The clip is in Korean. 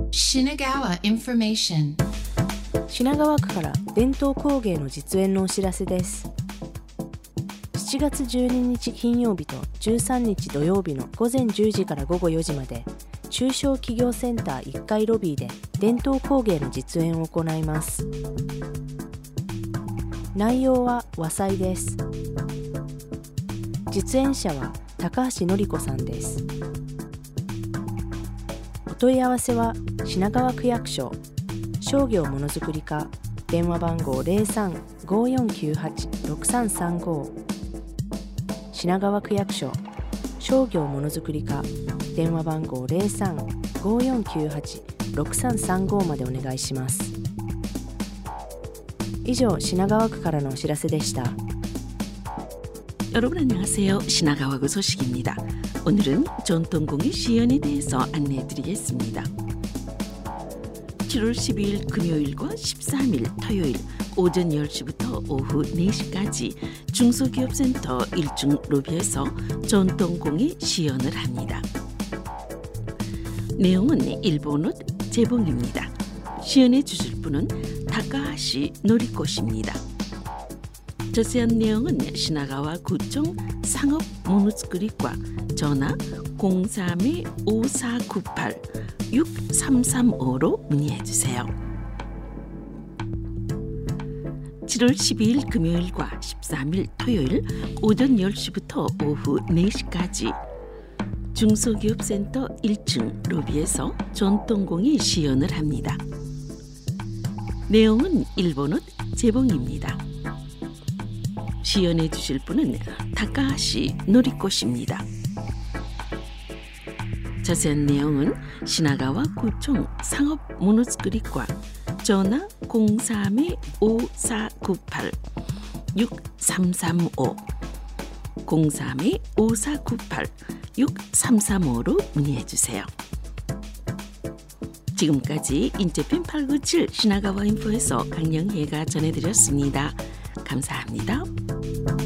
Shinagawa Information。 品川区から伝統工芸の実演のお知らせです。7月12日金曜日と13日土曜日の午前10時から午後4時まで、中小企業センター1階ロビーで伝統工芸の実演を行います。内容は和裁です。実演者は高橋典子さんです。お問い合わせは品川区役所商業ものづくり課、電話番号 03-5498-6335 品川区役所商業ものづくり課、電話番号 03-5498-6335 までお願いします。以上、品川区からのお知らせでした。 여러분 안녕하세요. 신화가와구 소식입니다. 오늘은 전통공예 시연에 대해서 안내해드리겠습니다. 7월 12일 금요일과 13일 토요일 오전 10시부터 오후 4시까지 중소기업센터 1층 로비에서 전통공예 시연을 합니다. 내용은 일본어 재봉입니다. 시연해 주실 분은 다카하시 노리코씨입니다. 자세한 내용은 시나가와 구청 상업모노스크리과 전화 03-5498-6335로 문의해주세요. 7월 12일 금요일과 13일 토요일 오전 10시부터 오후 4시까지 중소기업센터 1층 로비에서 전통공예 시연을 합니다. 내용은 일본어 재봉입니다. 시연해 주실 분은 다카하시 노리코씨입니다. 자세한 내용은 시나가와 구청 상업모노스크리과 전화 03-5498-6335 03-5498-6335로 문의해주세요. 지금까지 인재편 897 시나가와 인포에서 강영희가 전해드렸습니다. 감사합니다.